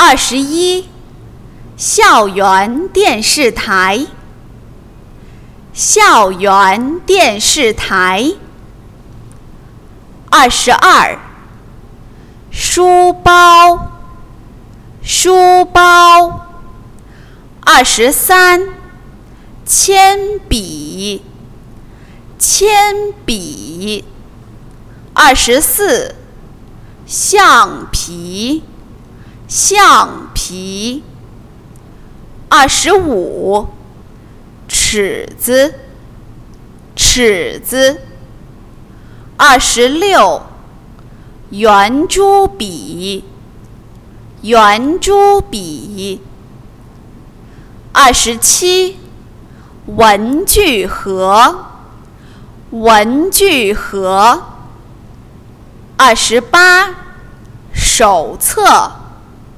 21校园电视台，校园电视台。22书包，书包。23铅笔，铅笔。24橡皮，橡皮。25尺子，尺子。26圆珠笔，圆珠笔。27文具盒，文具盒。28手册，